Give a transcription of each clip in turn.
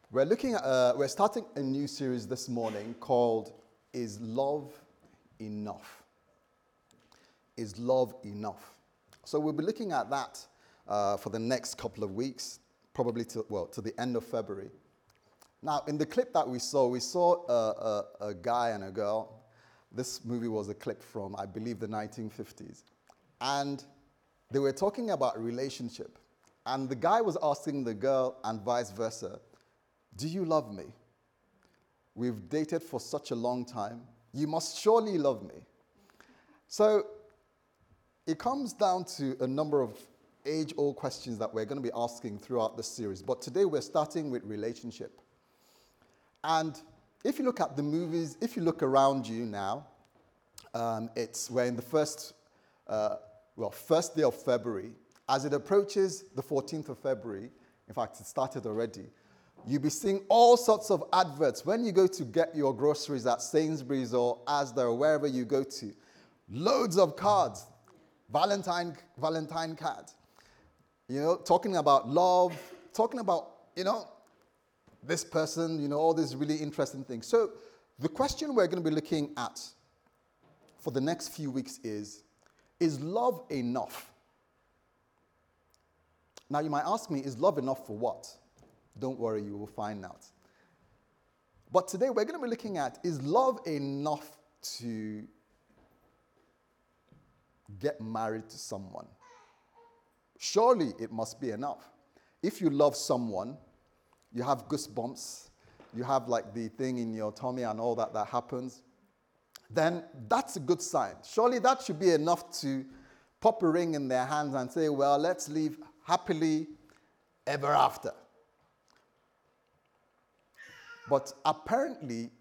We're starting a new series this morning called Is Love Enough? Is Love Enough? So we'll be looking at that for the next couple of weeks, probably to the end of February. Now, in the clip that we saw a guy and a girl. This movie was a clip from, I believe, the 1950s. And they were talking about relationship. And the guy was asking the girl and vice versa, do you love me? We've dated for such a long time. You must surely love me. So it comes down to a number of age-old questions that we're going to be asking throughout this series. But today we're starting with relationship. And if you look at the movies, if you look around you now, we're in the first day of February. As it approaches the 14th of February, in fact, it started already, you'll be seeing all sorts of adverts. When you go to get your groceries at Sainsbury's or Asda or wherever you go to, loads of cards, Valentine cards, talking about love, talking about, this person, all these really interesting things. So the question we're going to be looking at for the next few weeks is love enough? Now you might ask me, is love enough for what? Don't worry, you will find out. But today we're going to be looking at, is love enough to get married to someone? Surely it must be enough. If you love someone, you have goosebumps, you have like the thing in your tummy and all that happens, then that's a good sign. Surely that should be enough to pop a ring in their hands and say, well, let's live happily ever after. But apparently,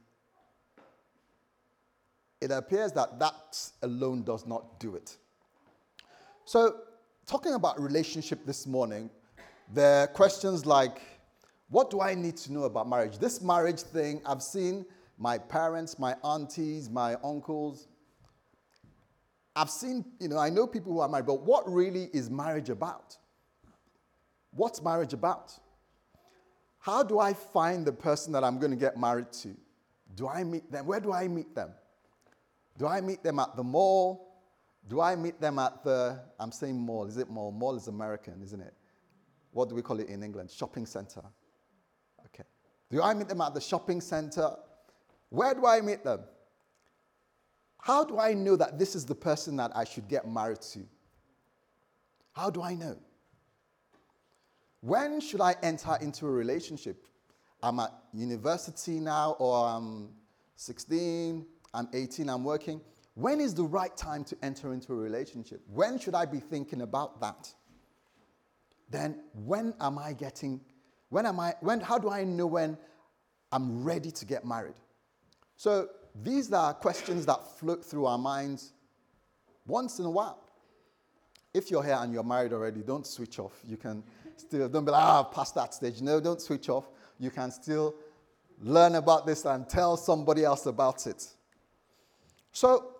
it appears that alone does not do it. So, talking about relationship this morning, there are questions like, what do I need to know about marriage? This marriage thing, I've seen my parents, my aunties, my uncles. I've seen, I know people who are married, but what really is marriage about? What's marriage about? How do I find the person that I'm going to get married to? Do I meet them? Where do I meet them? Do I meet them at the mall? Do I meet them at I'm saying mall. Is it mall? Mall is American, isn't it? What do we call it in England? Shopping center. Okay. Do I meet them at the shopping center? Where do I meet them? How do I know that this is the person that I should get married to? How do I know? When should I enter into a relationship? I'm at university now, or I'm 16, I'm 18, I'm working. When is the right time to enter into a relationship? When should I be thinking about that? Then how do I know when I'm ready to get married? So these are questions that float through our minds once in a while. If you're here and you're married already, don't switch off. You can still, don't be like, past that stage. No, don't switch off. You can still learn about this and tell somebody else about it. So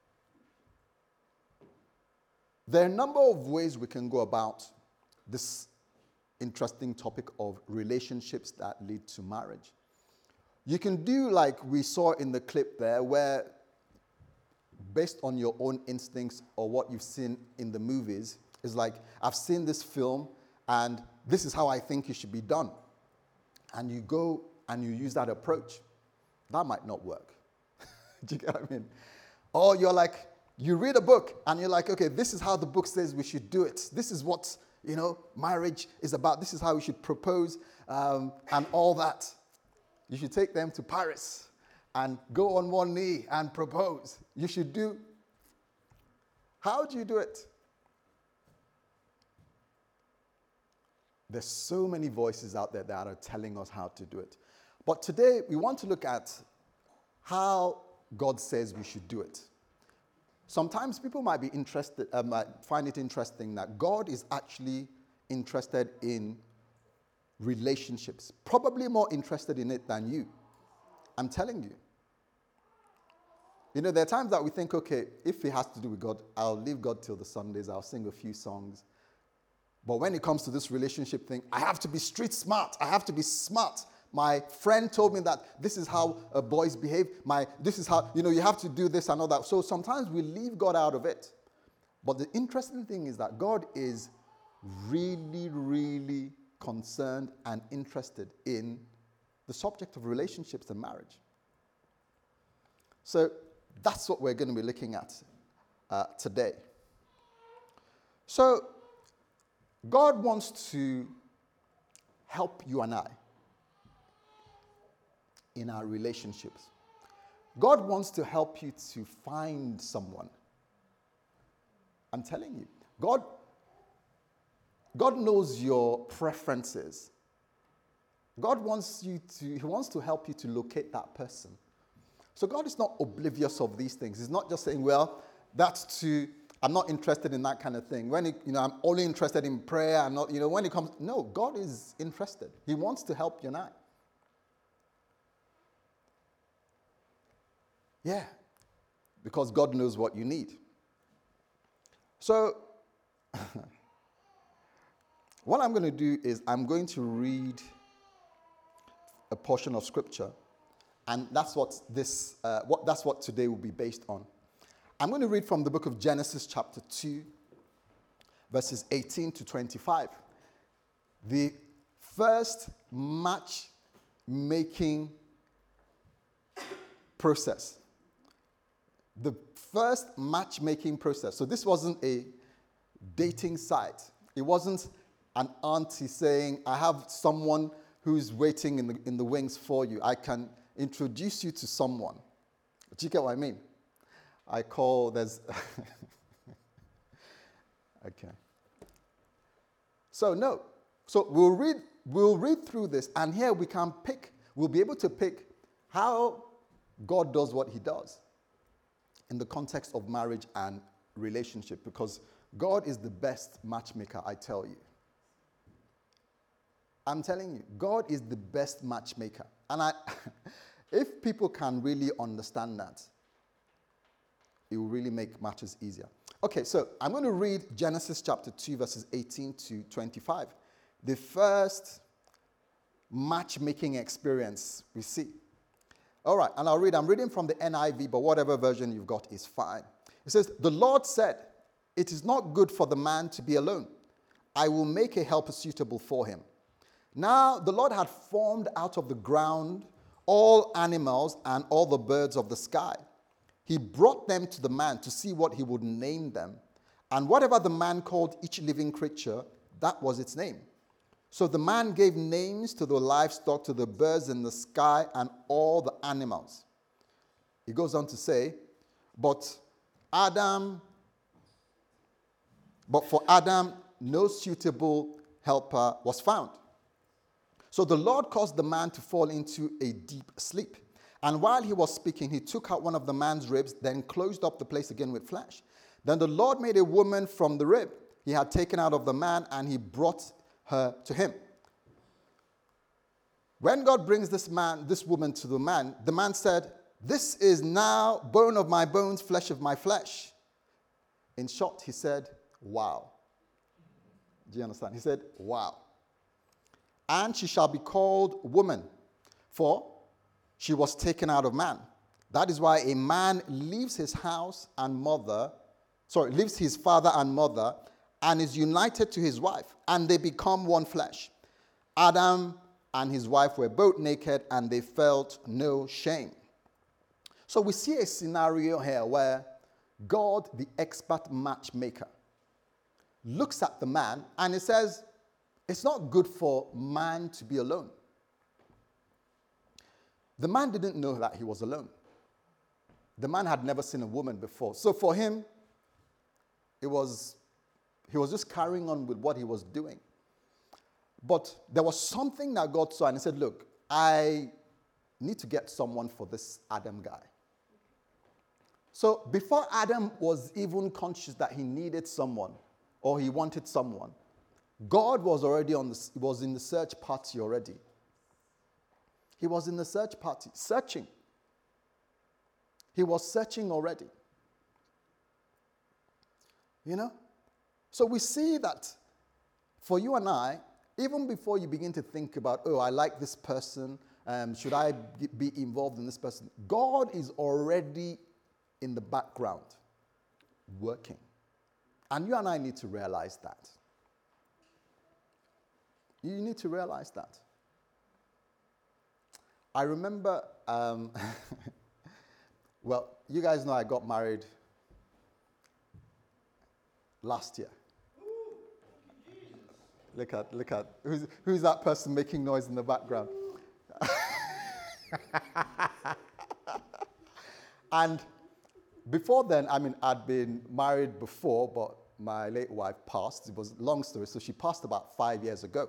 there are a number of ways we can go about this interesting topic of relationships that lead to marriage. You can do like we saw in the clip there, where based on your own instincts or what you've seen in the movies, is like, I've seen this film and this is how I think it should be done. And you go and you use that approach. That might not work. Do you get what I mean? Or you're like, you read a book and you're like, okay, this is how the book says we should do it. This is what, marriage is about. This is how we should propose and all that. You should take them to Paris and go on one knee and propose. You should do. How do you do it? There's so many voices out there that are telling us how to do it. But today we want to look at how God says we should do it. Sometimes people might be interested, might find it interesting that God is actually interested in relationships, probably more interested in it than you. I'm telling you. There are times that we think, okay, if it has to do with God, I'll leave God till the Sundays, I'll sing a few songs. But when it comes to this relationship thing, I have to be street smart. I have to be smart My friend told me that this is how boys behave. This is how, you have to do this and all that. So sometimes we leave God out of it. But the interesting thing is that God is really, really concerned and interested in the subject of relationships and marriage. So that's what we're going to be looking at today. So God wants to help you and I in our relationships. God wants to help you to find someone. I'm telling you, God knows your preferences. God wants He wants to help you to locate that person. So God is not oblivious of these things. He's not just saying, well, I'm not interested in that kind of thing. When I'm only interested in prayer and not, when it comes, no, God is interested. He wants to help you and I. Yeah, because God knows what you need. So, what I'm going to do is I'm going to read a portion of scripture, and that's what today will be based on. I'm going to read from the book of Genesis chapter 2, verses 18 to 25. The first matchmaking process. The first matchmaking process. So this wasn't a dating site. It wasn't an auntie saying, I have someone who's waiting in the wings for you. I can introduce you to someone. Do you get what I mean? There's... Okay. So no. So we'll read through this, and here we'll be able to pick how God does what he does in the context of marriage and relationship, because God is the best matchmaker, I tell you. I'm telling you, God is the best matchmaker. And if people can really understand that, it will really make matters easier. Okay, so I'm going to read Genesis chapter 2, verses 18 to 25. The first matchmaking experience we see. All right, and I'll read. I'm reading from the NIV, but whatever version you've got is fine. It says, the Lord said, it is not good for the man to be alone. I will make a helper suitable for him. Now the Lord had formed out of the ground all animals and all the birds of the sky. He brought them to the man to see what he would name them. And whatever the man called each living creature, that was its name. So the man gave names to the livestock, to the birds in the sky, and all the animals. He goes on to say, but for Adam, no suitable helper was found. So the Lord caused the man to fall into a deep sleep. And while he was speaking, he took out one of the man's ribs, then closed up the place again with flesh. Then the Lord made a woman from the rib he had taken out of the man, and he brought her to him. When God brings this woman to the man said, this is now bone of my bones, flesh of my flesh. In short, he said, wow. Do you understand? He said, wow. And she shall be called woman, for she was taken out of man. That is why a man leaves his father and mother, and is united to his wife, and they become one flesh. Adam and his wife were both naked, and they felt no shame. So we see a scenario here where God, the expert matchmaker, looks at the man, and it says, it's not good for man to be alone. The man didn't know that he was alone. The man had never seen a woman before. So for him, he was just carrying on with what he was doing. But there was something that God saw, and he said, look, I need to get someone for this Adam guy. So before Adam was even conscious that he needed someone or he wanted someone, God was already was in the search party already. He was in the search party, searching. He was searching already. You know? So we see that for you and I, Even before you begin to think about, oh, I like this person, should I be involved in this person? God is already in the background working. And you and I need to realize that. You need to realize that. I remember, well, you guys know I got married last year. Look at, who's that person making noise in the background? And before then, I'd been married before, but my late wife passed. It was a long story, so she passed about 5 years ago.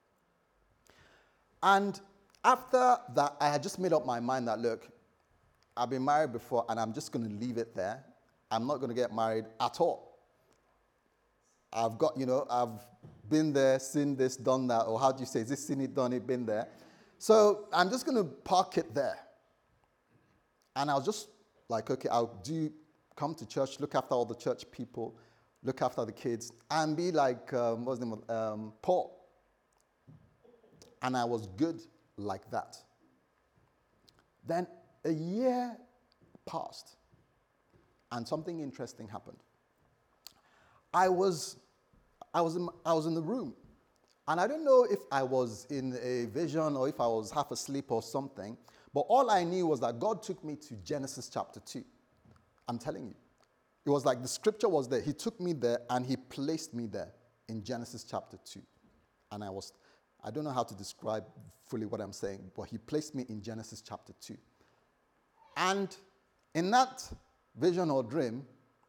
And after that, I had just made up my mind that, look, I've been married before, and I'm just going to leave it there. I'm not going to get married at all. I've been there, seen this, done that, or how do you say, is this seen it, done it, been there? So I'm just going to park it there. And I was just like, okay, come to church, look after all the church people, look after the kids, and be like, what's his name, Paul. And I was good like that. Then a year passed, and something interesting happened. I was in the room, and I don't know if I was in a vision or if I was half asleep or something, but all I knew was that God took me to Genesis chapter 2. I'm telling you. It was like the scripture was there. He took me there and he placed me there in Genesis chapter 2. And I don't know how to describe fully what I'm saying, but he placed me in Genesis chapter 2. And in that vision or dream,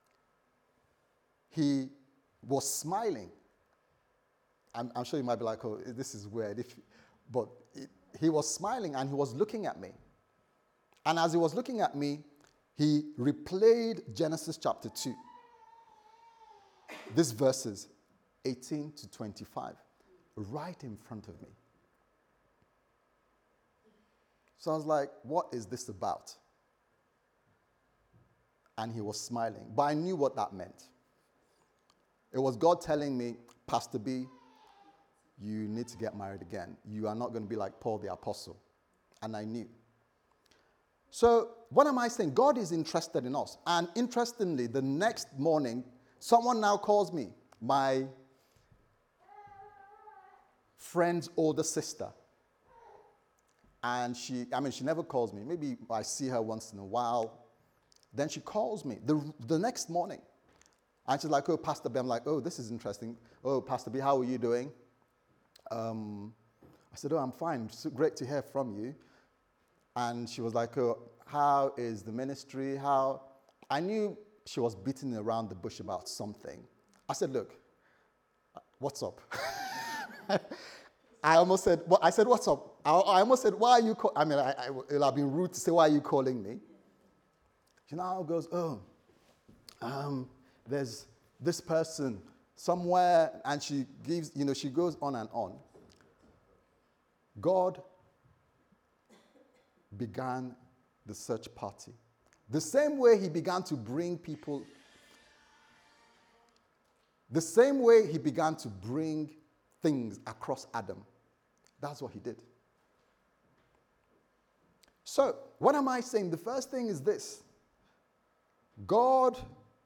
he was smiling. I'm sure you might be like, oh, this is weird. He was smiling and he was looking at me. And as he was looking at me, he replayed Genesis chapter 2. These verses, 18 to 25, right in front of me. So I was like, what is this about? And he was smiling. But I knew what that meant. It was God telling me, Pastor B, you need to get married again. You are not going to be like Paul the Apostle. And I knew. So what am I saying? God is interested in us. And interestingly, the next morning, someone now calls me, my friend's older sister. And she never calls me. Maybe I see her once in a while. Then she calls me the next morning. And she's like, oh, Pastor B. I'm like, oh, this is interesting. Oh, Pastor B, how are you doing? I said, oh, I'm fine. So great to hear from you. And she was like, oh, how is the ministry? I knew she was beating around the bush about something. I said, look, what's up? I said, what's up? I almost said, why are you calling? It would have been rude to say, why are you calling me? She now goes, there's this person somewhere, and she gives, she goes on and on. God began the search party. The same way he began to bring people, the same way he began to bring things across Adam. That's what he did. So, what am I saying? The first thing is this. God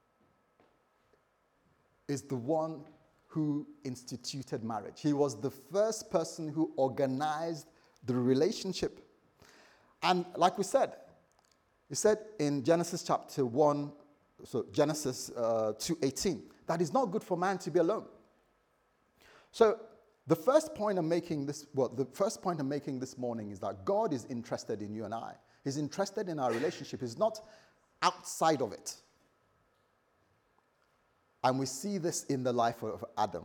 is the one who instituted marriage. He was the first person who organized the relationship. And like we said, he said in Genesis chapter 1, so Genesis 2:18, that it's not good for man to be alone. So the first point I'm making this morning is that God is interested in you and I. He's interested in our relationship. He's not outside of it. And we see this in the life of Adam.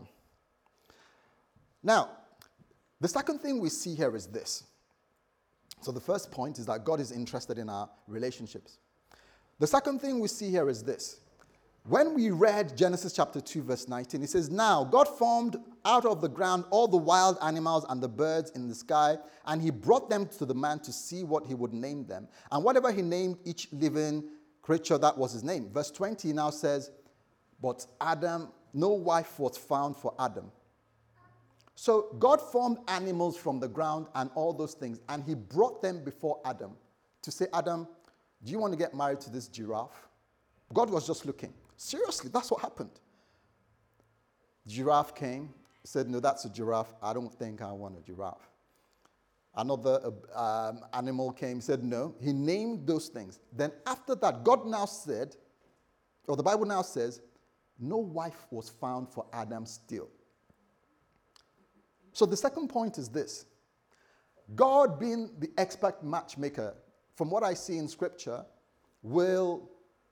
Now, the second thing we see here is this. So the first point is that God is interested in our relationships. The second thing we see here is this. When we read Genesis chapter 2, verse 19, it says, now God formed out of the ground all the wild animals and the birds in the sky, and he brought them to the man to see what he would name them. And whatever he named each living creature, that was his name. Verse 20 now says, but Adam, no wife was found for Adam. So God formed animals from the ground and all those things, and he brought them before Adam to say, Adam, do you want to get married to this giraffe? God was just looking. Seriously, that's what happened. Giraffe came, said, no, that's a giraffe. I don't think I want a giraffe. Another animal came, said no. He named those things. Then after that, God now said, or the Bible now says, no wife was found for Adam still. So the second point is this. God, being the expert matchmaker, from what I see in Scripture, will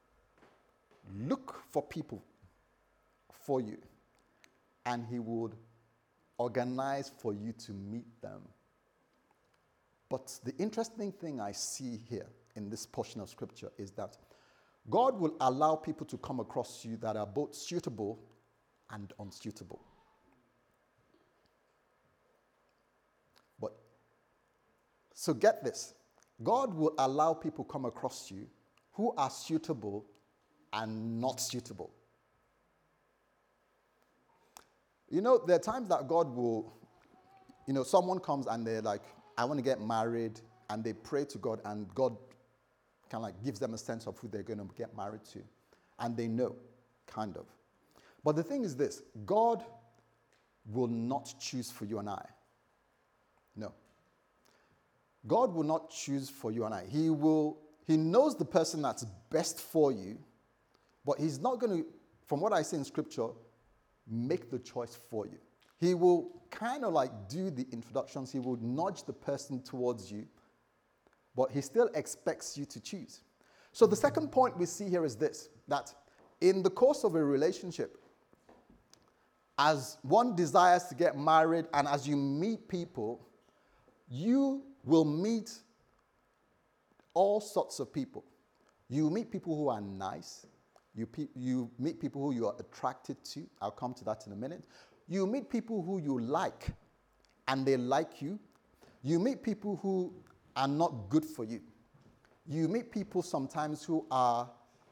look for people for you, and he would organize for you to meet them. But the interesting thing I see here in this portion of Scripture is that God will allow people to come across you that are both suitable and unsuitable. But, so get this. God will allow people come across you who are suitable and not suitable. You know, there are times that God will, someone comes and they're like, I want to get married, and they pray to God, and God kind of like gives them a sense of who they're going to get married to. And they know, kind of. But the thing is this, God will not choose for you and I. No. God will not choose for you and I. He knows the person that's best for you, but he's not going to, from what I see in Scripture, make the choice for you. He will kind of like do the introductions. He will nudge the person towards you, but he still expects you to choose. So the second point we see here is this, that in the course of a relationship, as one desires to get married and as you meet people, you will meet all sorts of people. You meet people who are nice. You meet people who you are attracted to. I'll come to that in a minute. You meet people who you like, and they like you. You meet people who are not good for you. You meet people sometimes who are...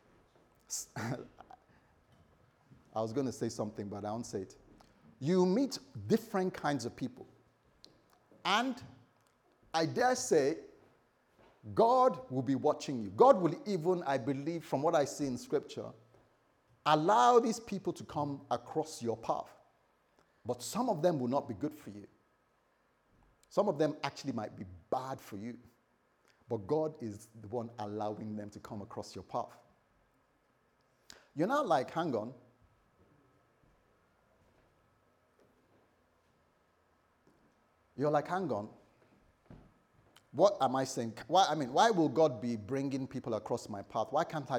I was going to say something, but I won't say it. You meet different kinds of people. And I dare say, God will be watching you. God will even, I believe, from what I see in Scripture, allow these people to come across your path. But some of them will not be good for you. Some of them actually might be bad for you. But God is the one allowing them to come across your path. You're not like, hang on. You're like, hang on. What am I saying? Why will God be bringing people across my path? Why can't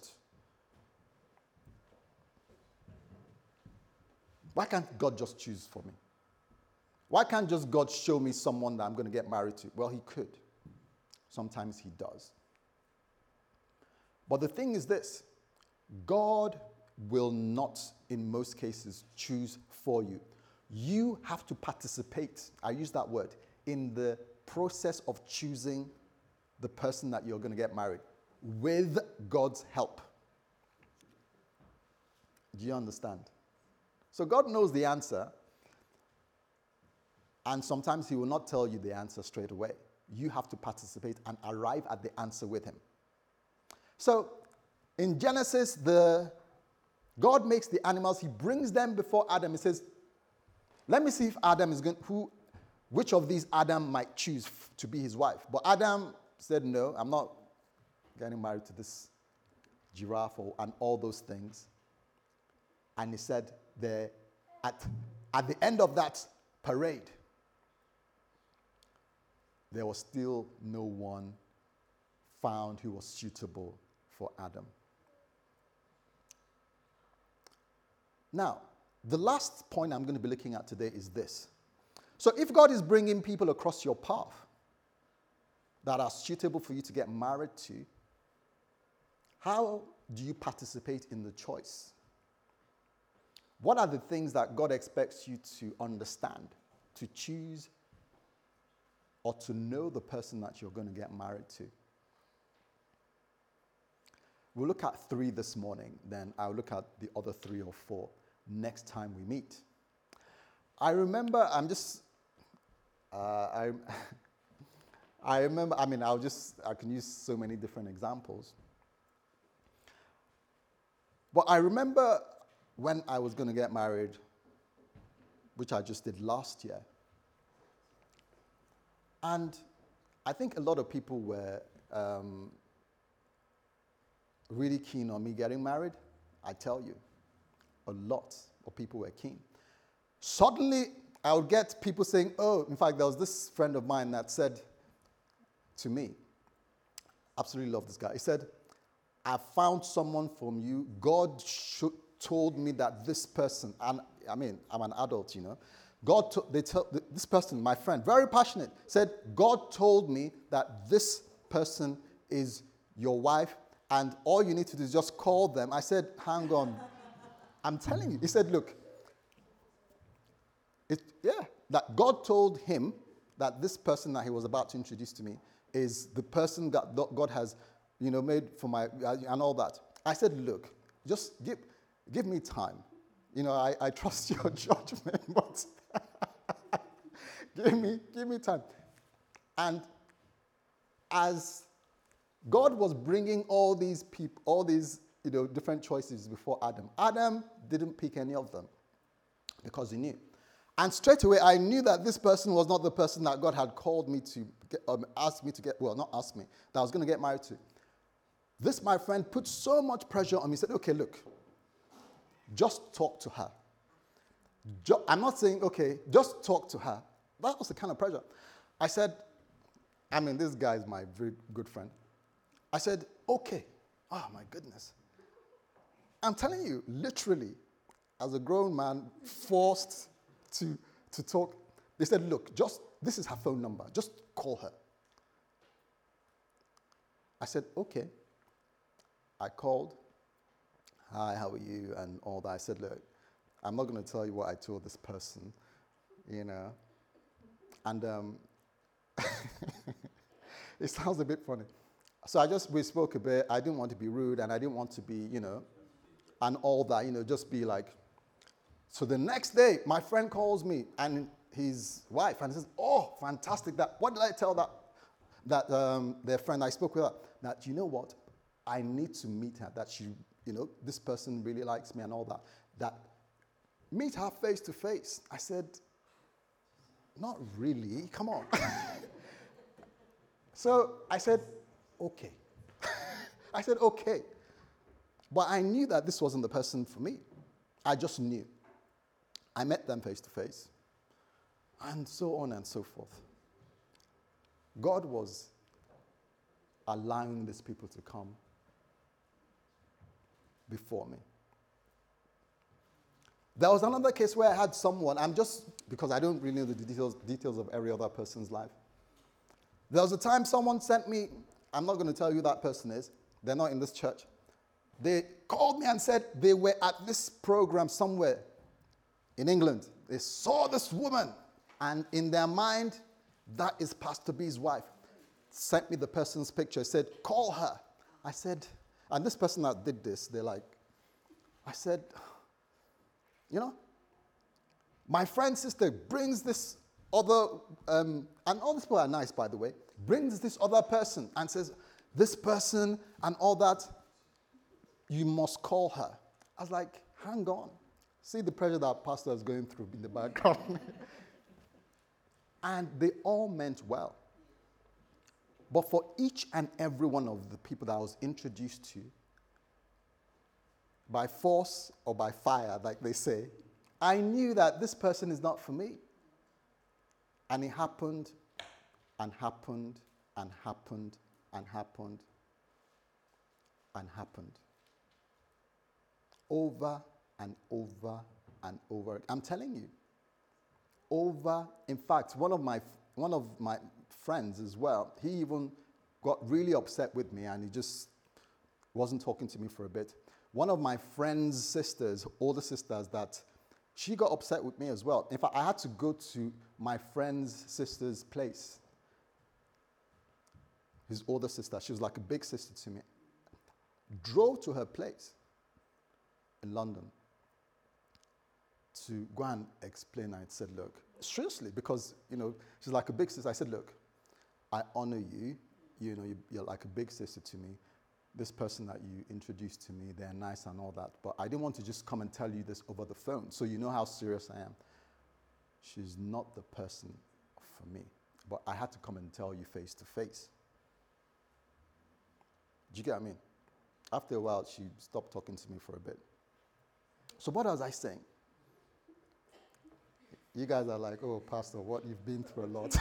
God just choose for me? Why can't just God show me someone that I'm going to get married to? Well, he could. Sometimes he does. But the thing is this, God will not, in most cases, choose for you. You have to participate, I use that word, in the process of choosing the person that you're going to get married with God's help. Do you understand? So God knows the answer, and sometimes he will not tell you the answer straight away. You have to participate and arrive at the answer with him. So in Genesis, God makes the animals, he brings them before Adam. He says, let me see if Adam is going, which of these Adam might choose to be his wife. But Adam said, no, I'm not getting married to this giraffe and all those things. And he said, at the end of that parade, there was still no one found who was suitable for Adam. Now, the last point I'm going to be looking at today is this. So if God is bringing people across your path that are suitable for you to get married to, how do you participate in the choice? What are the things that God expects you to understand, to choose, or to know the person that you're going to get married to? We'll look at 3 this morning, then I'll look at the other 3 or 4 next time we meet. I remember, I, I remember, I can use so many different examples. But I remember when I was going to get married, which I just did last year. And I think a lot of people were really keen on me getting married. I tell you, a lot of people were keen. Suddenly, I would get people saying, oh, in fact, there was this friend of mine that said to me, absolutely love this guy. He said, I found someone from you. God told me that this person, and I'm an adult, you know. This person, my friend, very passionate, said, God told me that this person is your wife, and all you need to do is just call them. I said, hang on. I'm telling you. He said, look, that God told him that this person that he was about to introduce to me is the person that God has, made for my, and all that. I said, look, just give me time. I trust your judgment, but give me time. And as God was bringing all these people, all these, different choices before Adam, Adam didn't pick any of them because he knew. And straight away, I knew that this person was not the person that God had called me to, asked me to get, well, not asked me, that I was going to get married to. This, my friend, put so much pressure on me. He said, okay, look, just talk to her. I'm not saying, okay, just talk to her. That was the kind of pressure. I said, this guy is my very good friend. I said, okay. Oh, my goodness. I'm telling you, literally, as a grown man, forced to talk. They said, look, this is her phone number. Just call her. I said, okay. I called. Hi, how are you? And all that. I said, look, I'm not going to tell you what I told this person, And it sounds a bit funny. So we spoke a bit. I didn't want to be rude, and I didn't want to be, and all that, just be like. So the next day, my friend calls me and his wife and says, oh, fantastic. What did I tell their friend I spoke with her? That, you know what? I need to meet her. That she, this person really likes me and all that. That meet her face to face. I said, not really. Come on. So I said, okay. I said, okay. But I knew that this wasn't the person for me. I just knew. I met them face to face, and so on and so forth. God was allowing these people to come before me. There was another case where I had someone, because I don't really know the details of every other person's life. There was a time someone sent me, I'm not going to tell you who that person is, they're not in this church. They called me and said they were at this program somewhere in England. They saw this woman, and in their mind, that is Pastor B's wife. Sent me the person's picture, said, call her. I said, and this person that did this, I said, my friend's sister brings this other, and all these people are nice, by the way, brings this other person and says, this person and all that, you must call her. I was like, hang on. See the pressure that pastor is going through in the background. And they all meant well. But for each and every one of the people that I was introduced to, by force or by fire, like they say, I knew that this person is not for me. And it happened and happened and happened and happened and happened. Over and over and over. I'm telling you. In fact, one of my friends as well, he even got really upset with me and he just wasn't talking to me for a bit. One of my friend's sisters, older sisters, that she got upset with me as well. In fact, I had to go to my friend's sister's place. His older sister, she was like a big sister to me. Drove to her place in London. to go and explain. I said, look, seriously, because, she's like a big sister. I said, look, I honor you. You're like a big sister to me. This person that you introduced to me, they're nice and all that. But I didn't want to just come and tell you this over the phone. So you know how serious I am. She's not the person for me. But I had to come and tell you face to face. Do you get what I mean? After a while, she stopped talking to me for a bit. So what was I saying? You guys are like, oh, Pastor, what? You've been through a lot.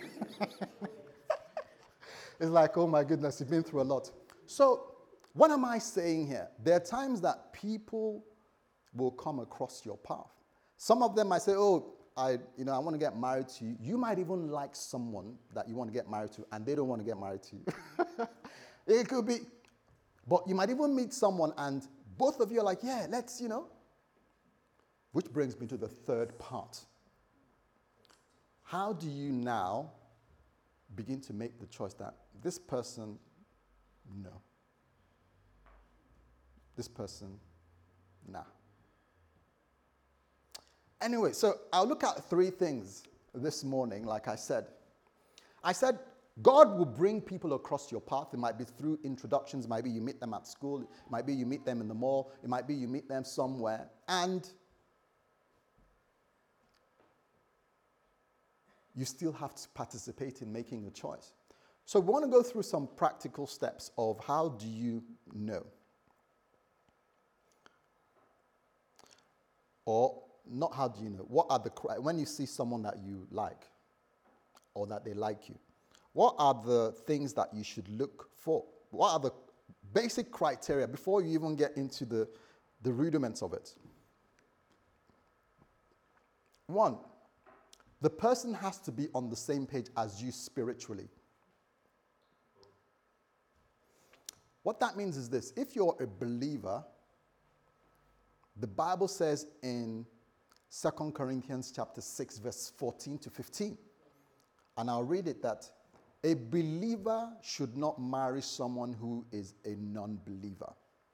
It's like, oh my goodness, you've been through a lot. So what am I saying here? There are times that people will come across your path. Some of them might say, oh, I want to get married to you. You might even like someone that you want to get married to, and they don't want to get married to you. It could be, but you might even meet someone, and both of you are like, yeah, let's, Which brings me to the third part. How do you now begin to make the choice that this person, no. This person, nah. Anyway, so I'll look at 3 things this morning, like I said. I said, God will bring people across your path. It might be through introductions. It might be you meet them at school. It might be you meet them in the mall. It might be you meet them somewhere. And you still have to participate in making a choice. So we want to go through some practical steps of how do you know? Or not how do you know? What are when you see someone that you like or that they like you, what are the things that you should look for? What are the basic criteria before you even get into the rudiments of it? 1, the person has to be on the same page as you spiritually. What that means is this. If you're a believer, the Bible says in 2 Corinthians chapter 6, verse 14 to 15, and I'll read it, that a believer should not marry someone who is a non-believer.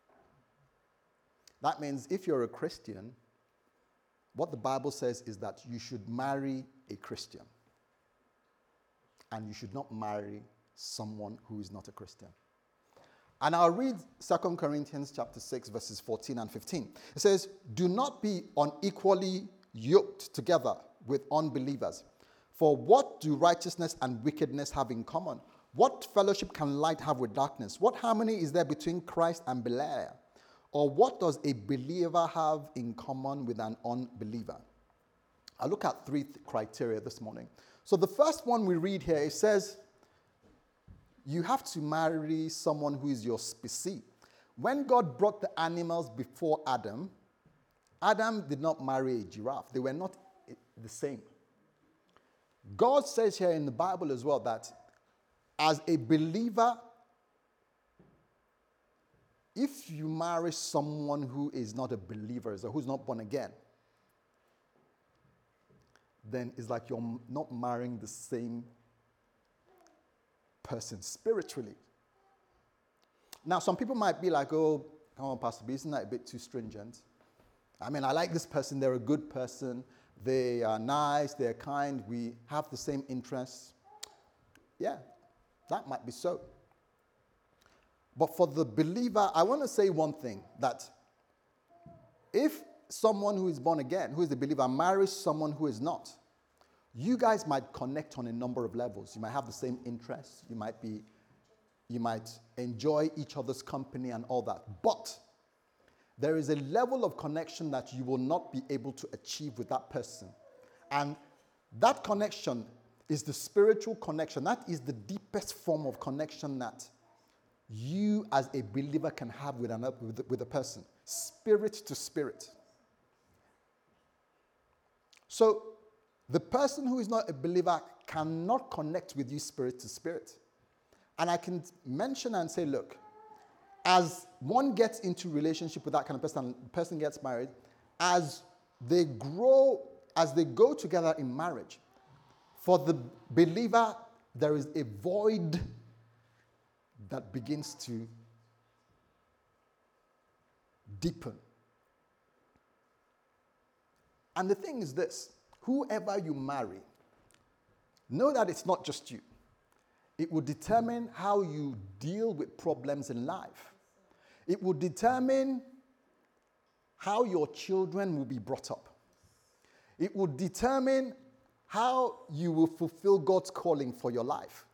That means if you're a Christian, what the Bible says is that you should marry a Christian. And you should not marry someone who is not a Christian. And I'll read 2 Corinthians chapter 6, verses 14 and 15. It says, do not be unequally yoked together with unbelievers. For what do righteousness and wickedness have in common? What fellowship can light have with darkness? What harmony is there between Christ and Belial? Or what does a believer have in common with an unbeliever? I'll look at 3 criteria this morning. So the first one we read here, it says, you have to marry someone who is your species. When God brought the animals before Adam, Adam did not marry a giraffe. They were not the same. God says here in the Bible as well that as a believer, if you marry someone who is not a believer, or who's not born again, then it's like you're not marrying the same person spiritually. Now, some people might be like, oh, come on, Pastor B, isn't that a bit too stringent? I mean, I like this person. They're a good person. They are nice. They're kind. We have the same interests. Yeah, that might be so. But for the believer, I want to say one thing, that if someone who is born again, who is a believer, marries someone who is not, you guys might connect on a number of levels. You might have the same interests. You might enjoy each other's company and all that. But there is a level of connection that you will not be able to achieve with that person. And that connection is the spiritual connection. That is the deepest form of connection that you as a believer can have with a person. Spirit to spirit. So the person who is not a believer cannot connect with you spirit to spirit. And I can mention and say, look, as one gets into relationship with that kind of person, and the person gets married, as they grow, as they go together in marriage, for the believer, there is a void that begins to deepen. And the thing is this, whoever you marry, know that it's not just you. It will determine how you deal with problems in life. It will determine how your children will be brought up. It will determine how you will fulfill God's calling for your life.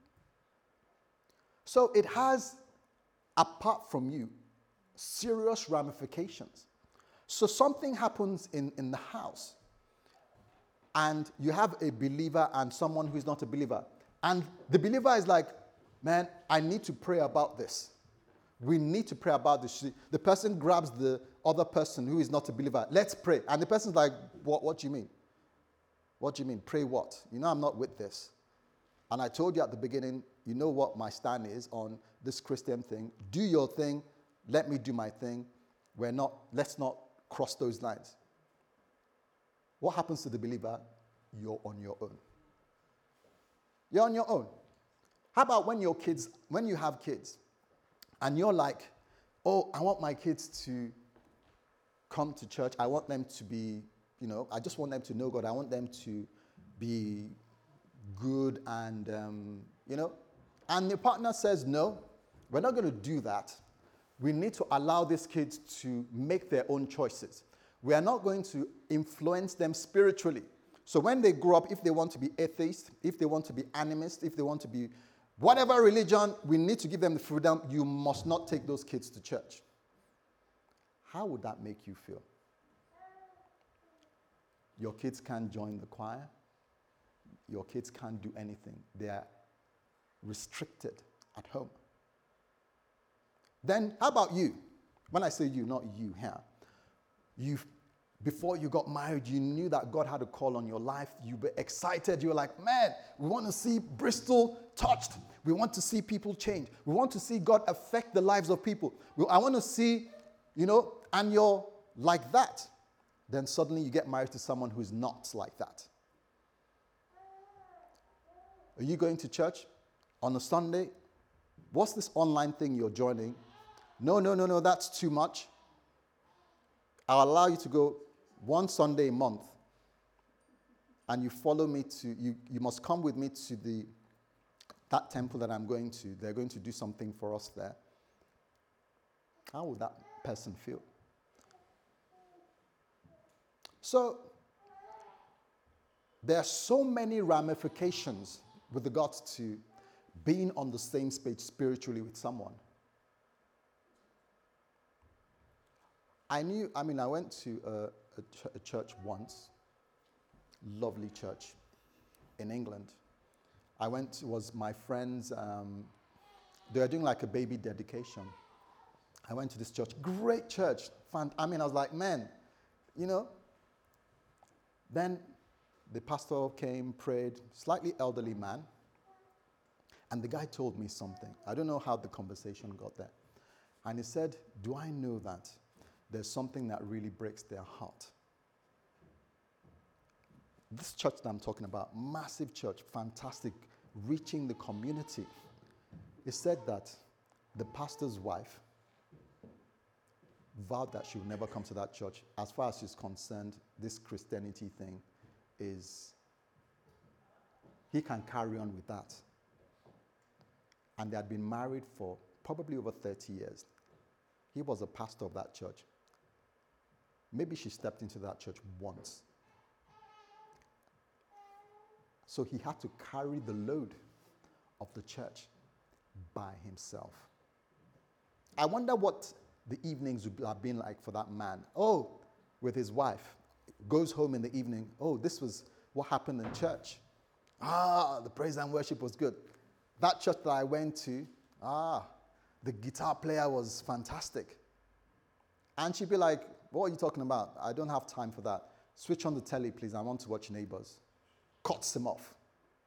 So it has, apart from you, serious ramifications. So something happens in the house, and you have a believer and someone who is not a believer. And the believer is like, man, I need to pray about this. We need to pray about this. The person grabs the other person who is not a believer. Let's pray. And the person's like, what do you mean? What do you mean? Pray what? You know I'm not with this. And I told you at the beginning, you know what my stand is on this Christian thing. Do your thing. Let me do my thing. Let's not cross those lines. What happens to the believer? You're on your own. You're on your own. How about when you have kids, and you're like, oh, I want my kids to come to church. I want them to be, I just want them to know God. I want them to be good and, And the partner says, no, we're not going to do that. We need to allow these kids to make their own choices. We are not going to influence them spiritually. So when they grow up, if they want to be atheist, if they want to be animist, if they want to be whatever religion, we need to give them the freedom. You must not take those kids to church. How would that make you feel? Your kids can't join the choir. Your kids can't do anything. They are restricted at home. Then how about you? When I say you, not you here. Before you got married, you knew that God had a call on your life. You were excited. You were like, man, we want to see Bristol touched. We want to see people change. We want to see God affect the lives of people. I want to see, and you're like that. Then suddenly you get married to someone who's not like that. Are you going to church on a Sunday? What's this online thing you're joining? No, that's too much. I'll allow you to go one Sunday a month, and you follow me you must come with me to that temple that I'm going to. They're going to do something for us there. How would that person feel? So, there are so many ramifications with regards to being on the same page spiritually with someone. I went to a church once, lovely church in England. It was my friends, they were doing like a baby dedication. I went to this church, great church. I was like, man, Then the pastor came, prayed, slightly elderly man, and the guy told me something. I don't know how the conversation got there. And he said, do I know that there's something that really breaks their heart? This church that I'm talking about, massive church, fantastic, reaching the community. He said that the pastor's wife vowed that she would never come to that church. As far as she's concerned, this Christianity thing he can carry on with that. And they had been married for probably over 30 years. He was a pastor of that church. Maybe she stepped into that church once. So he had to carry the load of the church by himself. I wonder what the evenings would have been like for that man. Oh, with his wife, goes home in the evening. Oh, this was what happened in church. The praise and worship was good. That church that I went to, the guitar player was fantastic. And she'd be like, what are you talking about? I don't have time for that. Switch on the telly, please. I want to watch Neighbors. Cuts him off.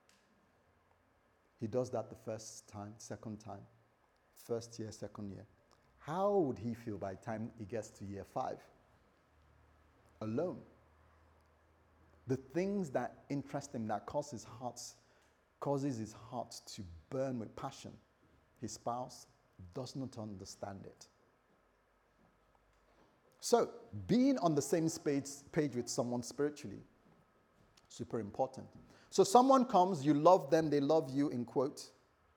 He does that the first time, second time, first year, second year. How would he feel by the time he gets to year 5? Alone. The things that interest him, that causes his heart to burn with passion, his spouse does not understand it. So, being on the same page with someone spiritually, super important. So, someone comes, you love them, they love you, in quote.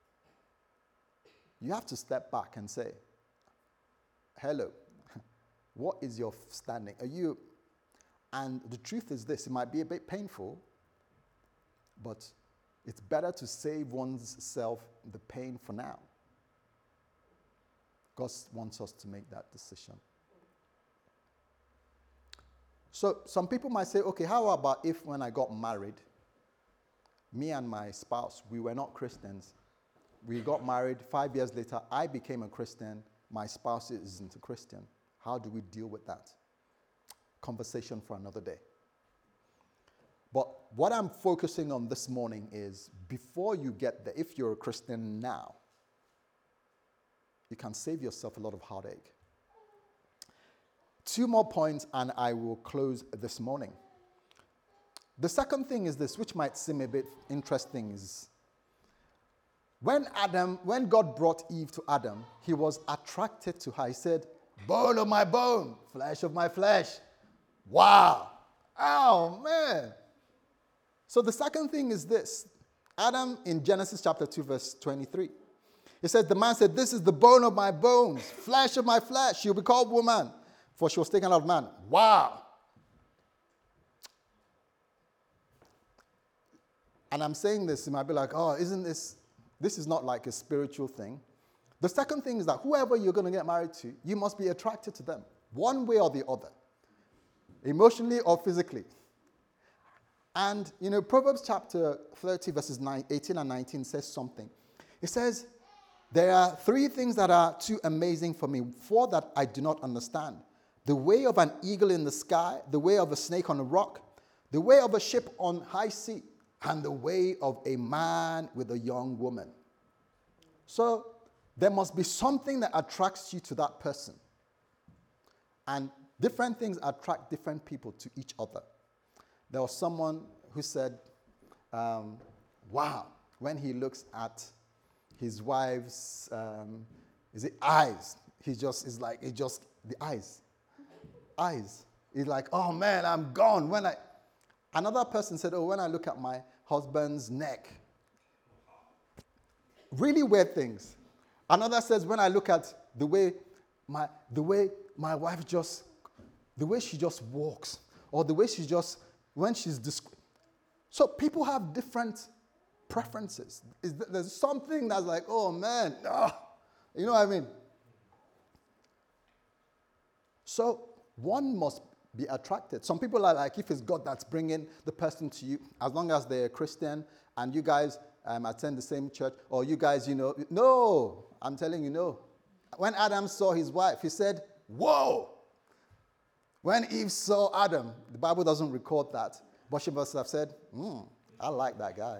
You have to step back and say, hello, what is your standing? Are you, and the truth is this, it might be a bit painful, but it's better to save one's self the pain for now. God wants us to make that decision. So some people might say, okay, how about if when I got married, me and my spouse, we were not Christians. We got married, 5 years later, I became a Christian, my spouse isn't a Christian. How do we deal with that? Conversation for another day. But what I'm focusing on this morning is, before you get there, if you're a Christian now, you can save yourself a lot of heartache. 2 more points and I will close this morning. The second thing is this, which might seem a bit interesting, is when God brought Eve to Adam, he was attracted to her. He said, bone of my bone, flesh of my flesh. Wow. Oh, man. So the second thing is this. Adam, in Genesis chapter 2, verse 23, it says, the man said, this is the bone of my bones, flesh of my flesh. She'll be called woman, for she was taken out of man. Wow. And I'm saying this, you might be like, oh, isn't this is not like a spiritual thing. The second thing is that whoever you're going to get married to, you must be attracted to them, one way or the other, emotionally or physically. And, Proverbs chapter 30, verses 18 and 19 says something. It says, there are 3 things that are too amazing for me, 4 that I do not understand. The way of an eagle in the sky, the way of a snake on a rock, the way of a ship on high sea, and the way of a man with a young woman. So there must be something that attracts you to that person. And different things attract different people to each other. There was someone who said, wow, when he looks at his wife's, eyes, the eyes. Eyes. He's like, oh man, I'm gone. Another person said, oh, when I look at my husband's neck. Really weird things. Another says, when I look at the way my wife the way she just walks, or the way she just, when she's so people have different preferences. There's something that's like, oh man, you know what I mean? So one must be attracted. Some people are like, if it's God that's bringing the person to you, as long as they're a Christian and you guys attend the same church, or you guys, no, I'm telling you, no. When Adam saw his wife, he said, whoa. When Eve saw Adam, the Bible doesn't record that, but she must have said, I like that guy.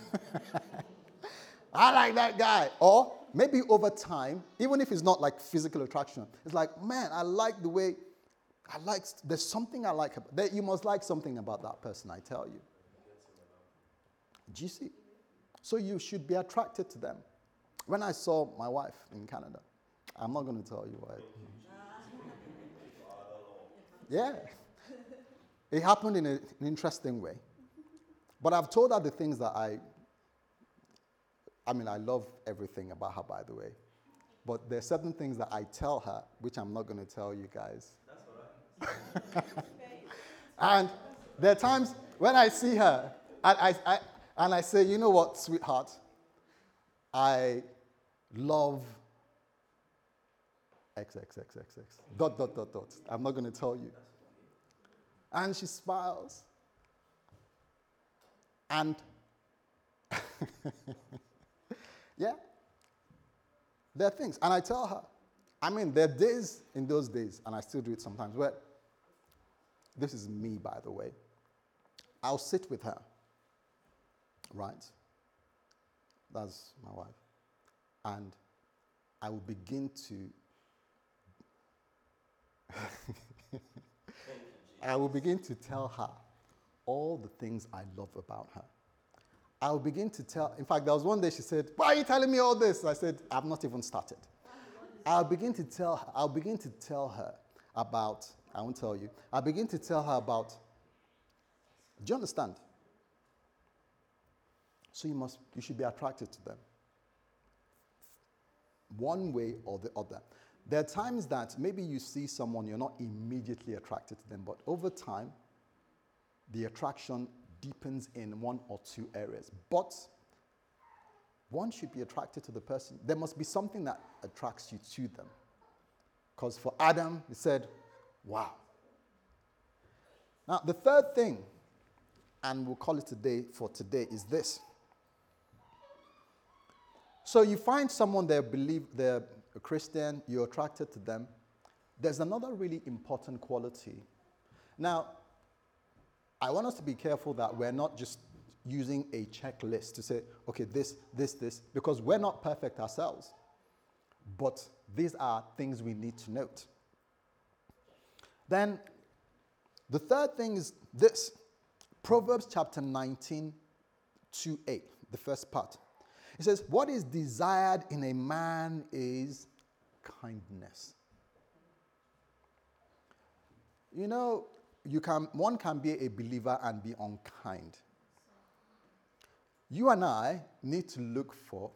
I like that guy. Or maybe over time, even if it's not like physical attraction, it's like, man, I like the way, there's something I like. You must like something about that person, I tell you. Do you see? So you should be attracted to them. When I saw my wife in Canada, I'm not going to tell you why. Yeah. It happened in an interesting way. But I've told her the things that I love everything about her, by the way. But there are certain things that I tell her, which I'm not going to tell you guys. That's all right. And there are times when I see her, and I say, you know what, sweetheart? I love XXXXX. ... I'm not going to tell you. And she smiles. And yeah, there are things. And I tell her, there are days in those days, and I still do it sometimes, where, this is me, by the way, I'll sit with her, right? That's my wife. And I will begin to tell her all the things I love about her. I'll begin to tell, in fact, there was one day she said, why are you telling me all this? I said, I've not even started. I'll begin to tell her, about, I won't tell you, I begin to tell her about, do you understand? So you should be attracted to them. One way or the other. There are times that maybe you see someone, you're not immediately attracted to them, but over time, the attraction deepens in one or two areas. But one should be attracted to the person. There must be something that attracts you to them. Because for Adam, he said, wow. Now, the third thing, and we'll call it today, is this. So you find someone they're a Christian, you're attracted to them. There's another really important quality. Now, I want us to be careful that we're not just using a checklist to say, okay, this, because we're not perfect ourselves. But these are things we need to note. Then, the third thing is this. Proverbs chapter 19, 2:8, the first part. It says, what is desired in a man is kindness. You know, one can be a believer and be unkind. You and I need to look for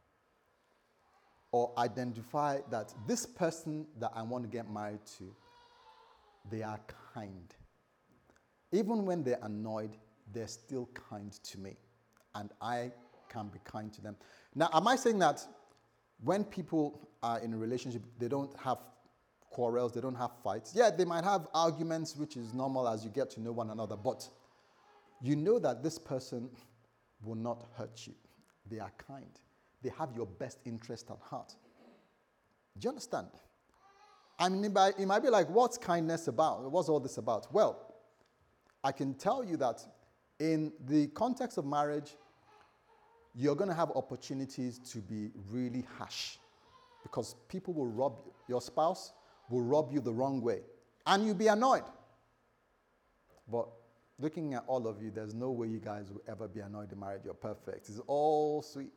or identify that this person that I want to get married to, they are kind. Even when they're annoyed, they're still kind to me. And I can be kind to them. Now, am I saying that when people are in a relationship, they don't have quarrels, they don't have fights? Yeah, they might have arguments, which is normal as you get to know one another, but you know that this person will not hurt you. They are kind. They have your best interest at heart. Do you understand? I mean, it might be like, what's kindness about? What's all this about? Well, I can tell you that in the context of marriage, you're going to have opportunities to be really harsh because people will rob you. Your spouse will rob you the wrong way, and you'll be annoyed. But looking at all of you, there's no way you guys will ever be annoyed in marriage. You're perfect. It's all sweet.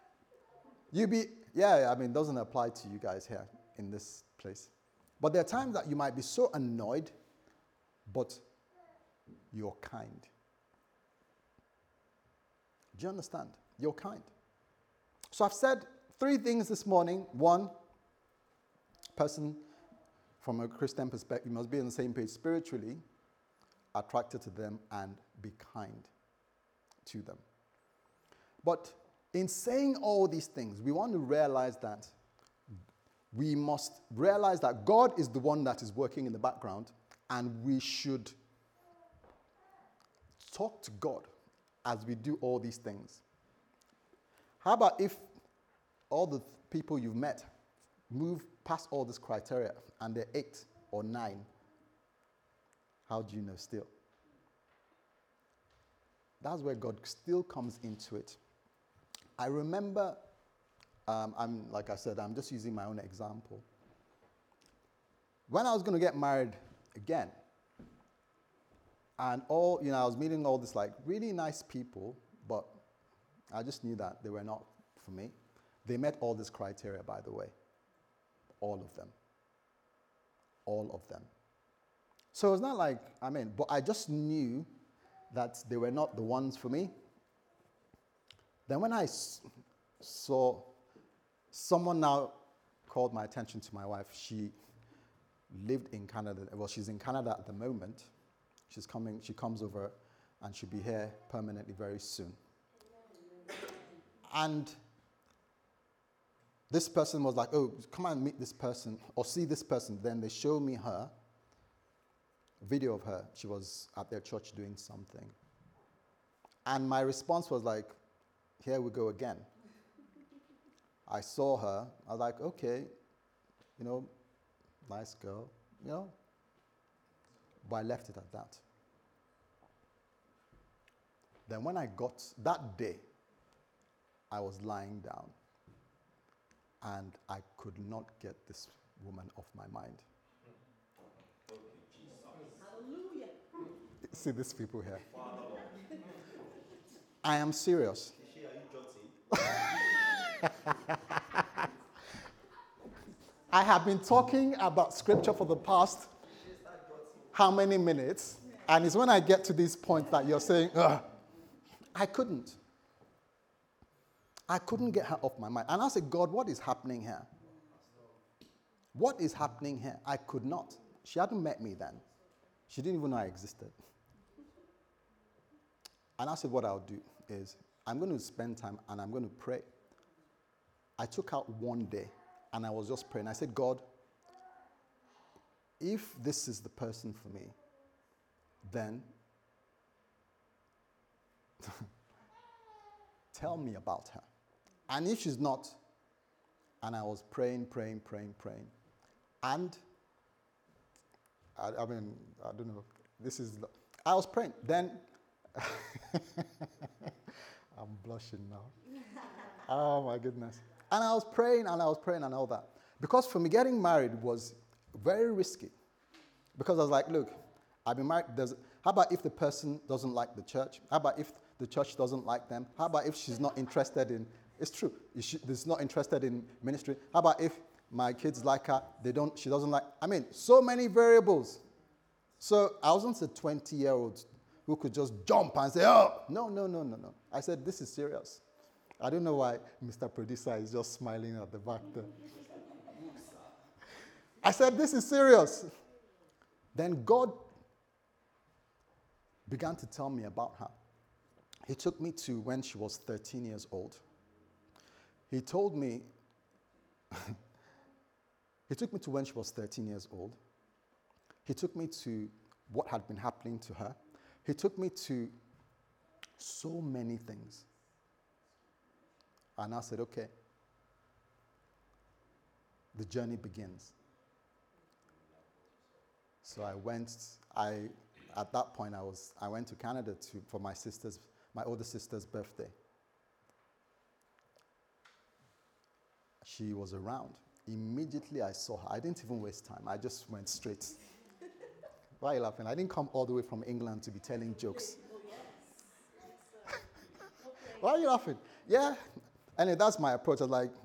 It doesn't apply to you guys here in this place. But there are times that you might be so annoyed, but you're kind. Do you understand? You're kind. So I've said 3 things this morning. 1, person from a Christian perspective must be on the same page spiritually, attracted to them, and be kind to them. But in saying all these things, we want to realize that we must realize that God is the one that is working in the background, and we should talk to God as we do all these things. How about if all the people you've met move past all this criteria and they're 8 or 9? How do you know still? That's where God still comes into it. I remember, like I said, I'm just using my own example. When I was going to get married again, and I was meeting all this like really nice people, but I just knew that they were not for me. They met all this criteria, by the way. All of them. All of them. So it's not like, but I just knew that they were not the ones for me. Then when I saw someone now called my attention to my wife, she lived in Canada. Well, she's in Canada at the moment. She comes over and she'll be here permanently very soon. And this person was like, oh, come and meet this person or see this person. Then they show me her, a video of her. She was at their church doing something. And my response was like, here we go again. I saw her. I was like, okay, nice girl, But I left it at that. Then when I got that day, I was lying down and I could not get this woman off my mind. Hallelujah. See these people here. I am serious. I have been talking about scripture for the past how many minutes. And it's when I get to this point that you're saying, ugh, I couldn't. I couldn't get her off my mind. And I said, God, what is happening here? What is happening here? I could not. She hadn't met me then. She didn't even know I existed. And I said, what I'll do is I'm going to spend time and I'm going to pray. I took out one day and I was just praying. I said, God, if this is the person for me, then tell me about her. And if she's not, and I was praying. And I don't know. I was praying. Then, I'm blushing now. Oh my goodness. And I was praying and all that. Because for me, getting married was very risky. Because I was like, look, I've been married. How about if the person doesn't like the church? How about if the church doesn't like them? How about if she's not interested in, it's true, she's not interested in ministry? How about if my kids like her, she doesn't like, so many variables. So I wasn't a 20-year-old who could just jump and say, oh, no. I said, this is serious. I don't know why Mr. Producer is just smiling at the back there. I said, this is serious. Then God began to tell me about her. He took me to when she was 13 years old. He told me, he took me to when she was 13 years old. He took me to what had been happening to her. He took me to so many things. And I said, okay, the journey begins. So at that point, I went to Canada for my older sister's birthday. She was around. Immediately I saw her. I didn't even waste time. I just went straight. Why are you laughing? I didn't come all the way from England to be telling jokes. Why are you laughing? Yeah. And that's my approach. I was like,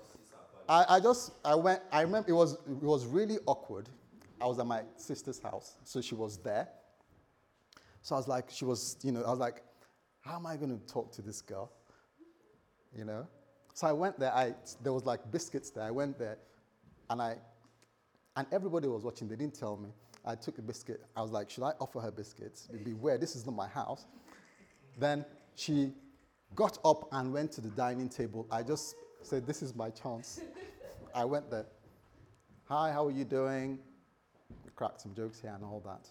I remember it was really awkward. I was at my sister's house, so she was there. So I was like, I was like, how am I going to talk to this girl? So I went there. There was like biscuits there. I went there, and everybody was watching. They didn't tell me. I took a biscuit. I was like, should I offer her biscuits? It'd be weird. This is not my house. Then she got up and went to the dining table. I just said, this is my chance. I went there. Hi, how are you doing? We cracked some jokes here and all that.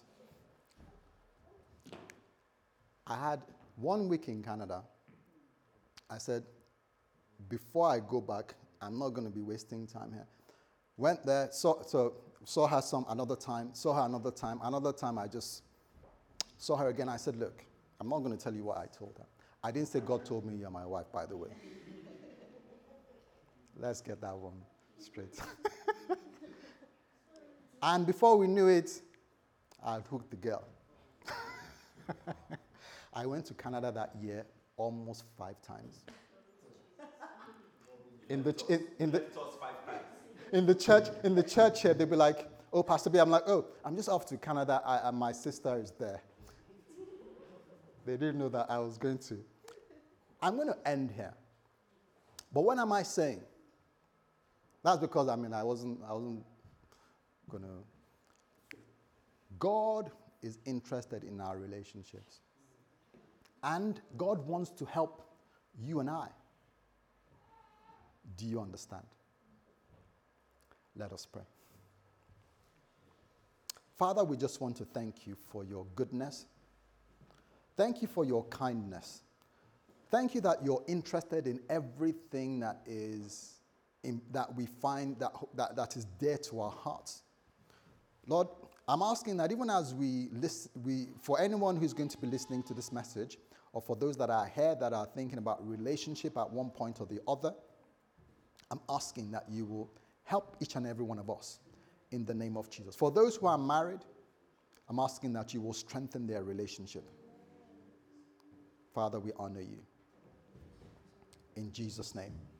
I had 1 week in Canada. I said, before I go back, I'm not going to be wasting time here. Went there, saw her another time, Another time I just saw her again. I said, look, I'm not going to tell you what I told her. I didn't say God told me you're my wife, by the way. Let's get that one straight. And before we knew it, I hooked the girl. I went to Canada that year almost 5 times. In the church here, they'd be like, oh, Pastor B. I'm like, oh, I'm just off to Canada, and my sister is there. They didn't know that I was going to. I'm going to end here. But what am I saying? That's because, I wasn't going to. God is interested in our relationships. And God wants to help you and I. Do you understand? Let us pray. Father, we just want to thank you for your goodness. Thank you for your kindness. Thank you that you're interested in everything that we find that is dear to our hearts. Lord, I'm asking that even as for anyone who's going to be listening to this message, or for those that are here that are thinking about relationship at one point or the other, I'm asking that you will help each and every one of us in the name of Jesus. For those who are married, I'm asking that you will strengthen their relationship. Father, we honor you. In Jesus' name.